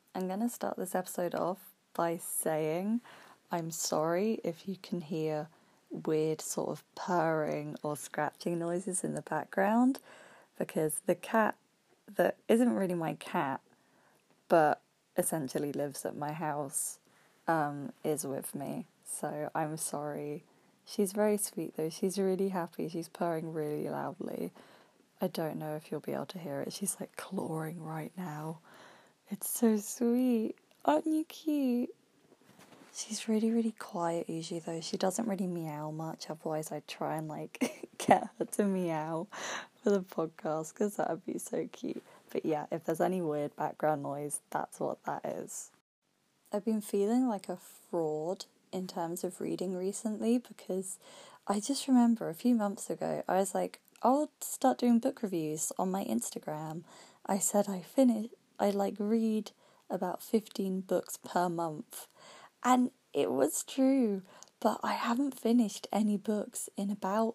I'm going to start this episode off by saying I'm sorry if you can hear weird sort of purring or scratching noises in the background, because the cat that isn't really my cat, but essentially lives at my house, is with me. So I'm sorry. She's very sweet though. She's really happy. She's purring really loudly. I don't know if you'll be able to hear it. She's like clawing right now. It's so sweet. Aren't you cute? She's really, really quiet usually though. She doesn't really meow much. Otherwise I'd try and get her to meow for the podcast because that would be so cute. But yeah, if there's any weird background noise, that's what that is. I've been feeling like a fraud in terms of reading recently because I just remember a few months ago I was like, I'll start doing book reviews on my Instagram. I said I read about 15 books per month. And it was true, but I haven't finished any books in about,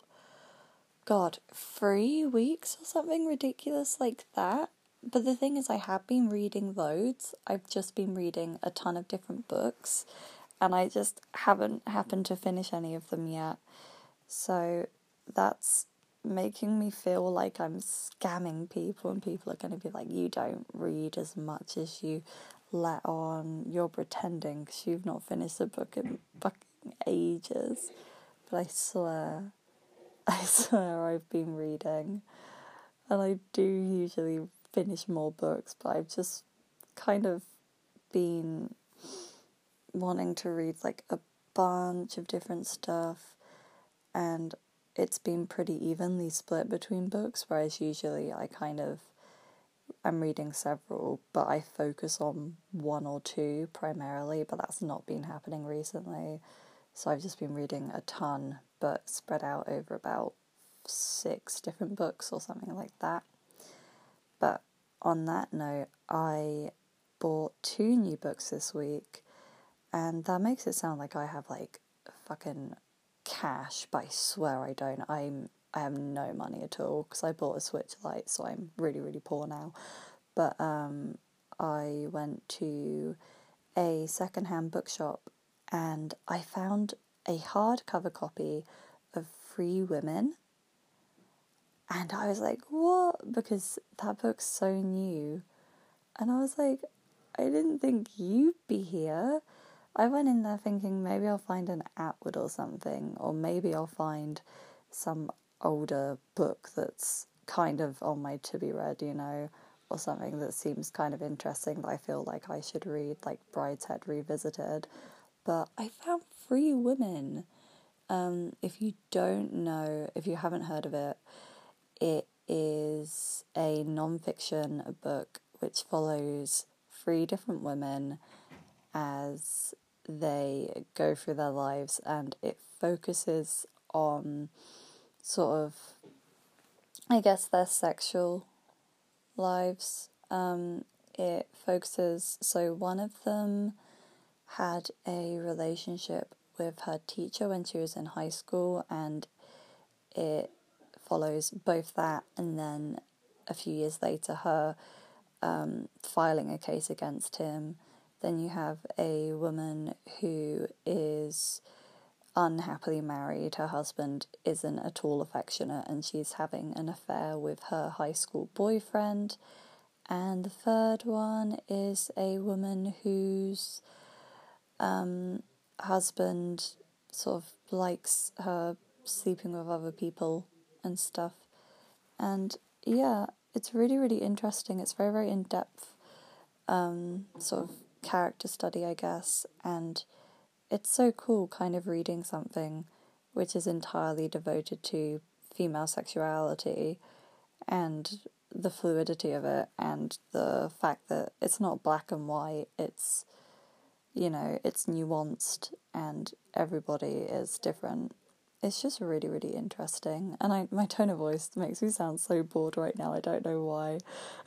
3 weeks or something ridiculous like that. But the thing is, I have been reading loads. I've just been reading a ton of different books, and I just haven't happened to finish any of them yet. So that's making me feel like I'm scamming people, and people are going to be like, you don't read as much as you let on. You're pretending because you've not finished a book in fucking ages. But I swear I've been reading. And I do usually finish more books, but I've just kind of been wanting to read like a bunch of different stuff, and it's been pretty evenly split between books, whereas usually I'm reading several, but I focus on one or two primarily, but that's not been happening recently. So I've just been reading a ton, but spread out over about 6 different books or something like that. But on that note, I bought 2 new books this week, and that makes it sound like I have fucking cash, but I swear I don't. I have no money at all because I bought a Switch Lite, so I'm really, really poor now. But I went to a secondhand bookshop and I found a hardcover copy of Free Women. And I was like, what? Because that book's so new. And I was like, I didn't think you'd be here. I went in there thinking maybe I'll find an Atwood or something, or maybe I'll find some older book that's kind of on my to-be-read, or something that seems kind of interesting that I feel like I should read, like Brideshead Revisited. But I found Free Women. If you don't know, if you haven't heard of it, it is a non-fiction book which follows 3 different women as they go through their lives, and it focuses on sort of, I guess, their sexual lives. It focuses, so one of them had a relationship with her teacher when she was in high school, and it follows both that and then a few years later her filing a case against him. Then you have a woman who is unhappily married. Her husband isn't at all affectionate and she's having an affair with her high school boyfriend. And the third one is a woman whose husband sort of likes her sleeping with other people and stuff. And yeah, it's really, really interesting. It's very, very in-depth sort of character study, I guess, and it's so cool kind of reading something which is entirely devoted to female sexuality and the fluidity of it, and the fact that it's not black and white, it's, it's nuanced and everybody is different. It's just really, really interesting. And my tone of voice makes me sound so bored right now. I don't know why.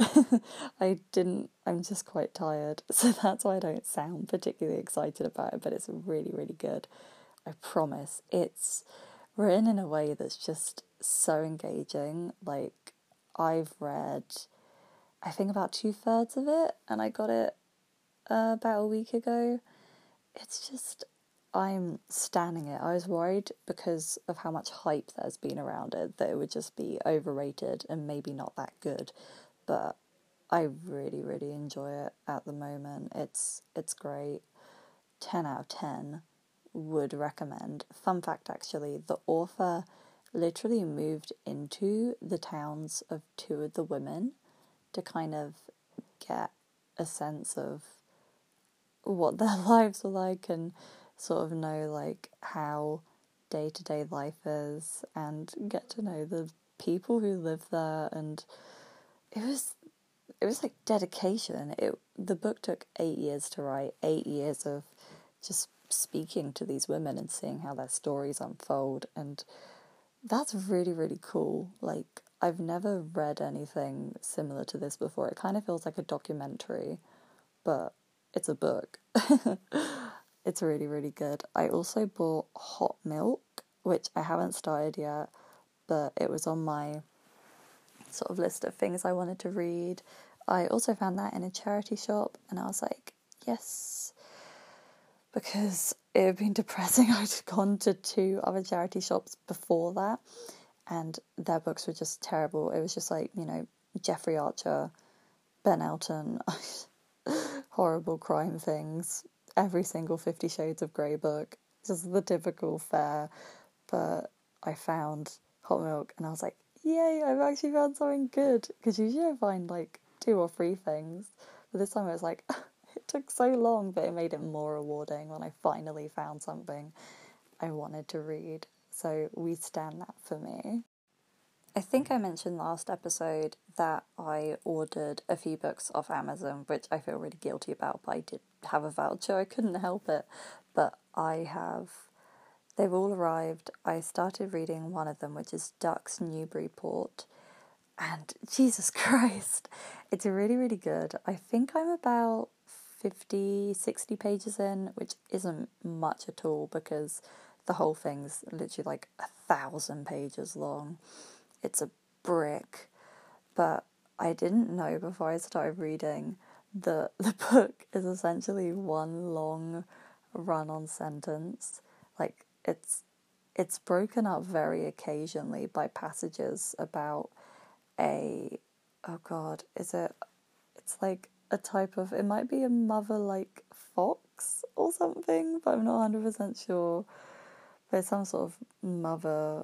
I'm just quite tired. So that's why I don't sound particularly excited about it. But it's really, really good. I promise. It's written in a way that's just so engaging. I've read, I think, about 2/3 of it. And I got it about a week ago. It's just, I'm standing it. I was worried because of how much hype there's been around it that it would just be overrated and maybe not that good. But I really, really enjoy it at the moment. It's great. 10 out of 10 would recommend. Fun fact actually, the author literally moved into the towns of two of the women to kind of get a sense of what their lives were like and sort of know like how day-to-day life is and get to know the people who live there. And it was like dedication. The book took 8 years to write, 8 years of just speaking to these women and seeing how their stories unfold, and that's really, really cool. Like, I've never read anything similar to this before. It kind of feels like a documentary, but it's a book. It's really, really good. I also bought Hot Milk, which I haven't started yet, but it was on my sort of list of things I wanted to read. I also found that in a charity shop, and I was like, yes, because it had been depressing. I'd gone to 2 other charity shops before that, and their books were just terrible. It was just like, Jeffrey Archer, Ben Elton, horrible crime things, every single 50 Shades of Grey book, just the typical fare. But I found Hot Milk, and I was like, yay, I've actually found something good, because usually I find like 2 or 3 things, but this time it was like, it took so long, but it made it more rewarding when I finally found something I wanted to read. So we stand that for me. I think I mentioned last episode that I ordered a few books off Amazon, which I feel really guilty about, but I did have a voucher, I couldn't help it. But they've all arrived. I started reading one of them, which is Ducks Newburyport, and Jesus Christ, it's really, really good. I think I'm about 50, 60 pages in, which isn't much at all because the whole thing's literally like 1,000 pages long. It's a brick, but I didn't know before I started reading that the book is essentially one long run-on sentence. Like, it's broken up very occasionally by passages about it's like a type of, it might be a mother like fox or something, but I'm not 100% sure. There's some sort of mother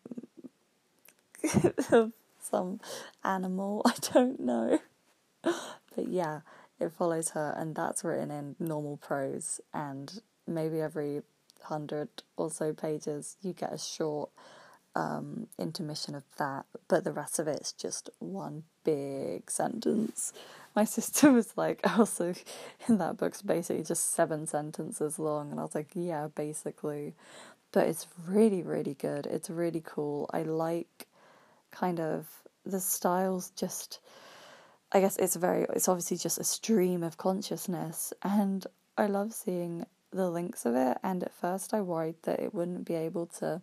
of some animal, I don't know. But yeah, it follows her, and that's written in normal prose, and maybe every 100 or so pages you get a short intermission of that, but the rest of it's just one big sentence. My sister was like, also, in that book's basically just 7 sentences long, and I was like, yeah, basically. But it's really, really good. It's really cool. I like kind of the styles, just, I guess it's obviously just a stream of consciousness, and I love seeing the links of it. And at first I worried that I wouldn't be able to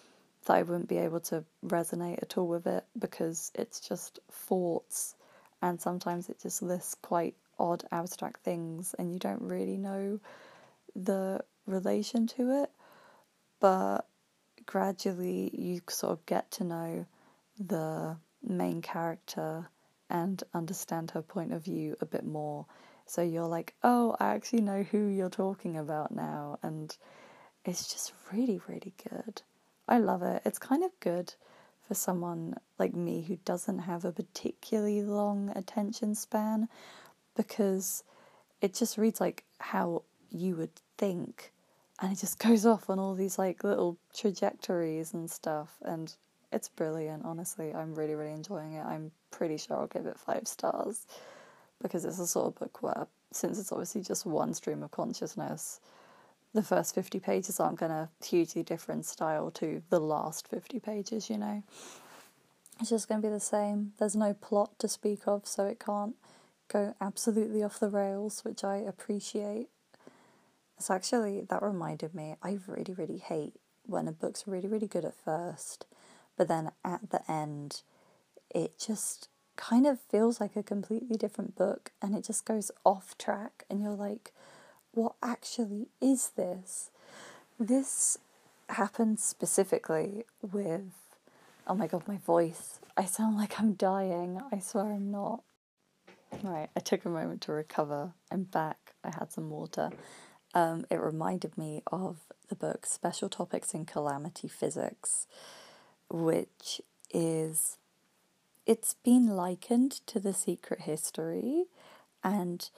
resonate at all with it, because it's just thoughts, and sometimes it just lists quite odd abstract things and you don't really know the relation to it. But gradually you sort of get to know the main character and understand her point of view a bit more. So you're like, oh, I actually know who you're talking about now. And it's just really, really good. I love it. It's kind of good for someone like me who doesn't have a particularly long attention span, because it just reads like how you would think, and it just goes off on all these like little trajectories and stuff, and it's brilliant. Honestly, I'm really, really enjoying it. I'm pretty sure I'll give it 5 stars, because it's a sort of book where, since it's obviously just one stream of consciousness, the first 50 pages aren't going to hugely different style to the last 50 pages, It's just going to be the same. There's no plot to speak of, so it can't go absolutely off the rails, which I appreciate. So actually, that reminded me, I really, really hate when a book's really, really good at first, but then at the end, it just kind of feels like a completely different book, and it just goes off track, and you're like, what actually is this? This happens specifically with, oh my god, my voice. I sound like I'm dying. I swear I'm not. Right, I took a moment to recover. I'm back. I had some water. It reminded me of the book Special Topics in Calamity Physics, which is, it's been likened to The Secret History, and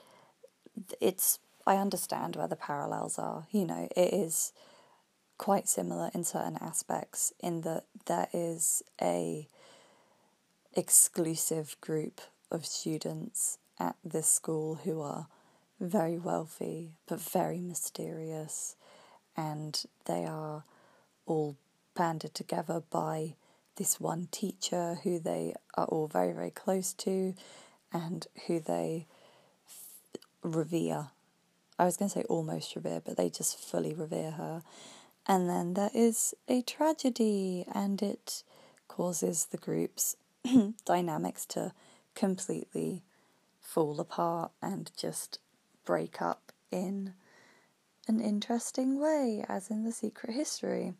I understand where the parallels are. You know, it is quite similar in certain aspects, in that there is a exclusive group of students at this school who are very wealthy but very mysterious, and they are all banded together by this one teacher who they are all very, very close to and who they revere. I was going to say almost revere, but they just fully revere her. And then there is a tragedy, and it causes the group's dynamics to completely fall apart and just break up in an interesting way, as in The Secret History.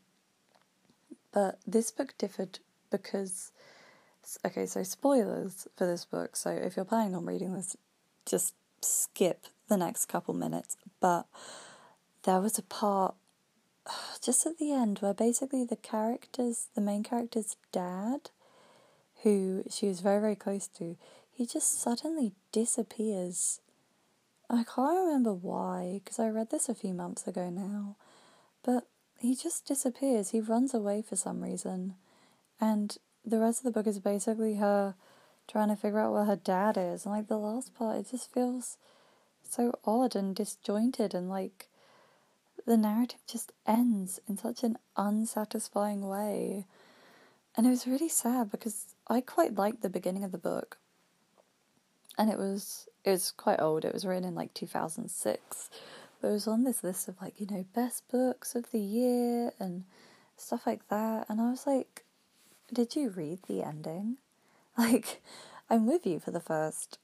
But this book differed because, okay, so spoilers for this book, so if you're planning on reading this, just skip the next couple minutes. But there was a part just at the end where basically the main character's dad, who she was very, very close to, he just suddenly disappears. I can't remember why, because I read this a few months ago now, but he just disappears. He runs away for some reason, and the rest of the book is basically her trying to figure out where her dad is, and like the last part, it just feels so odd and disjointed, and like the narrative just ends in such an unsatisfying way. And it was really sad because I quite liked the beginning of the book. And it was quite old. It was written in like 2006. But it was on this list of like, you know, best books of the year and stuff like that. And I was like, did you read the ending? Like, I'm with you for the first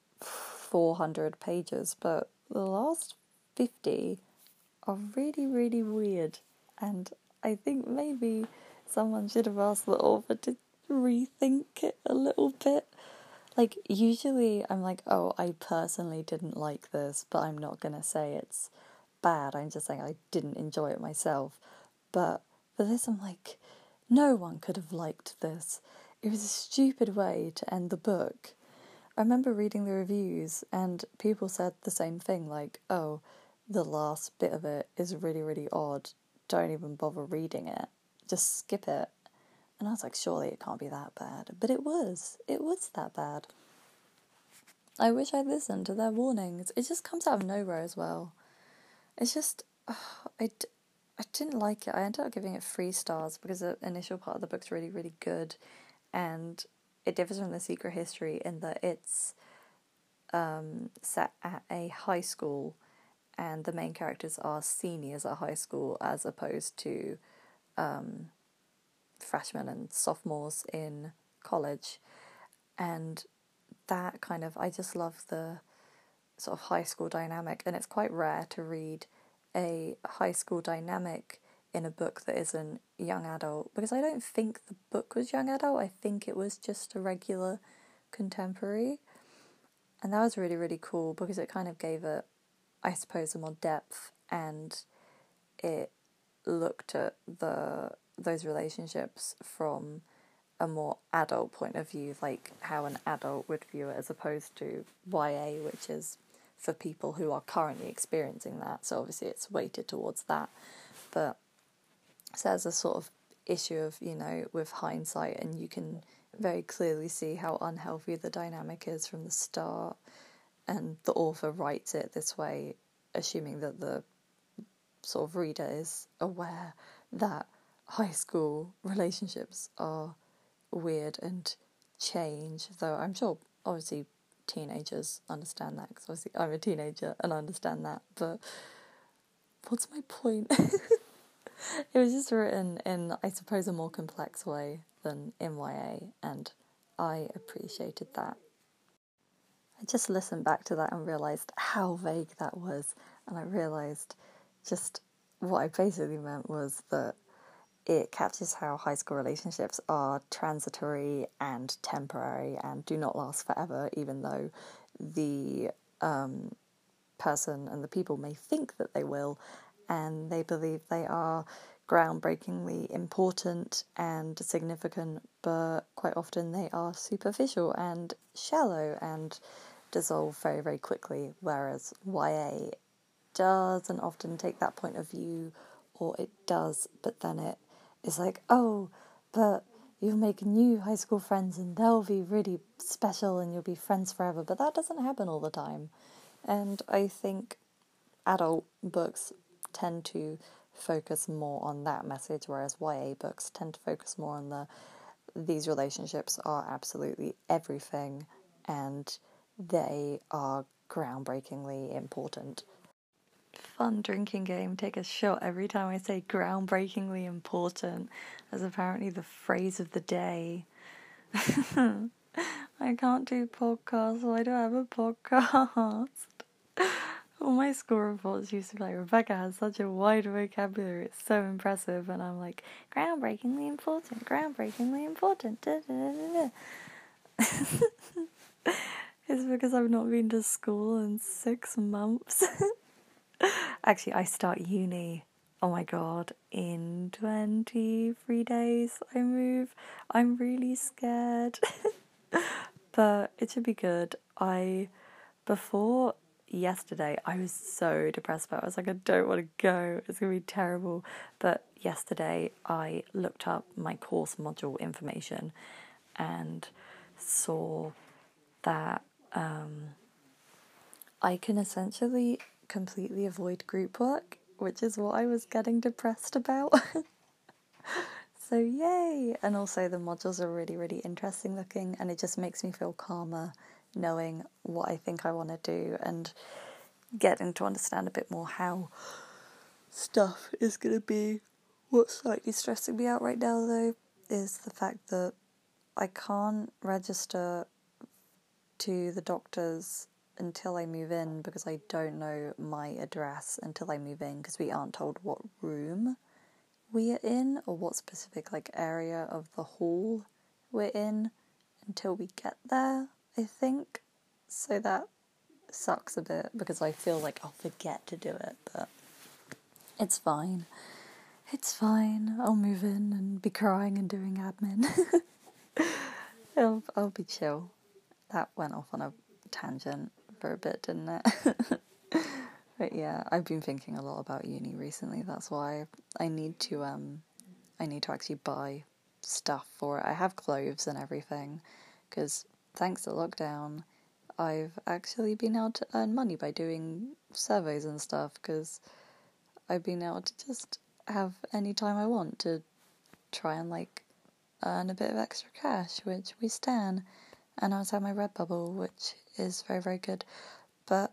400 pages, but the last 50 are really, really weird. And I think maybe someone should have asked the author to rethink it a little bit. Like, usually I'm like, oh, I personally didn't like this, but I'm not going to say it's bad. I'm just saying I didn't enjoy it myself. But for this, I'm like, no one could have liked this. It was a stupid way to end the book. I remember reading the reviews and people said the same thing, like, oh, the last bit of it is really, really odd. Don't even bother reading it. Just skip it. And I was like, surely it can't be that bad. But it was. It was that bad. I wish I'd listened to their warnings. It just comes out of nowhere as well. It's just, I didn't like it. I ended up giving it 3 stars because the initial part of the book's really, really good. And it differs from The Secret History in that it's set at a high school, and the main characters are seniors at high school as opposed to freshmen and sophomores in college. And that kind of, I just love the sort of high school dynamic, and it's quite rare to read a high school dynamic in a book that isn't young adult, because I don't think the book was young adult. I think it was just a regular contemporary, and that was really, really cool because it kind of gave it, I suppose, a more depth, and it looked at those relationships from a more adult point of view, like how an adult would view it, as opposed to YA, which is for people who are currently experiencing that. So obviously it's weighted towards that. But so there's a sort of issue of, you know, with hindsight, and you can very clearly see how unhealthy the dynamic is from the start. And the author writes it this way, assuming that the sort of reader is aware that high school relationships are weird and change, though I'm sure obviously teenagers understand that, because obviously I'm a teenager and I understand that, but what's my point? It was just written in, I suppose, a more complex way than in YA, and I appreciated that. I just listened back to that and realised how vague that was, and I realised just what I basically meant was that it captures how high school relationships are transitory and temporary and do not last forever, even though the person and the people may think that they will, and they believe they are groundbreakingly important and significant, but quite often they are superficial and shallow and dissolve very, very quickly, whereas YA doesn't often take that point of view, or it does, but then it is like, oh, but you'll make new high school friends and they'll be really special and you'll be friends forever, but that doesn't happen all the time. And I think adult books tend to focus more on that message, whereas YA books tend to focus more on these relationships are absolutely everything and they are groundbreakingly important. Fun drinking game, take a shot every time I say groundbreakingly important, as apparently the phrase of the day. I can't do podcasts, why do I have a podcast? All my school reports used to be like, Rebecca has such a wide vocabulary, it's so impressive, and I'm like, groundbreakingly important, groundbreakingly important, da, da, da, da. It's because I've not been to school in 6 months. Actually, I start uni, oh my god, in 23 days I move. I'm really scared. But it should be good. Before yesterday, I was so depressed about it. I was like, I don't want to go. It's going to be terrible. But yesterday, I looked up my course module information and saw that I can essentially completely avoid group work, which is what I was getting depressed about. So yay! And also the modules are really, really interesting looking, and it just makes me feel calmer knowing what I think I want to do and getting to understand a bit more how stuff is going to be. What's slightly stressing me out right now, though, is the fact that I can't register to the doctors until I move in because I don't know my address until I move in because we aren't told what room we are in or what specific area of the hall we're in until we get there, I think. So that sucks a bit because I feel like I'll forget to do it, but it's fine. It's fine. I'll move in and be crying and doing admin. I'll be chill. That went off on a tangent for a bit, didn't it? But yeah, I've been thinking a lot about uni recently. That's why I need to actually buy stuff for it. I have clothes and everything, because thanks to lockdown, I've actually been able to earn money by doing surveys and stuff, because I've been able to just have any time I want to try and earn a bit of extra cash, which we stan. And I also have my Redbubble, which is very, very good. But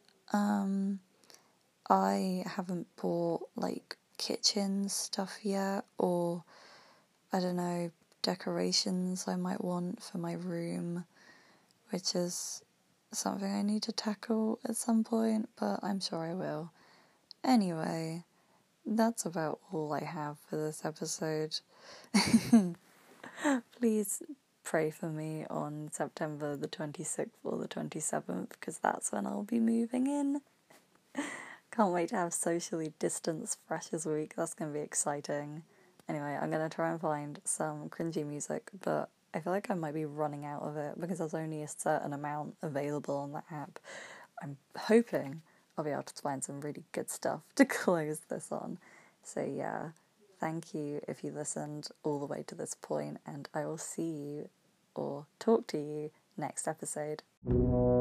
I haven't bought kitchen stuff yet, or I don't know, decorations I might want for my room, which is something I need to tackle at some point, but I'm sure I will. Anyway, that's about all I have for this episode. Please pray for me on September the 26th or the 27th, because that's when I'll be moving in. Can't wait to have socially distanced Freshers Week. That's going to be exciting. Anyway, I'm going to try and find some cringy music, but I feel like I might be running out of it because there's only a certain amount available on the app. I'm hoping I'll be able to find some really good stuff to close this on. So yeah, thank you if you listened all the way to this point, and I will see you or talk to you next episode.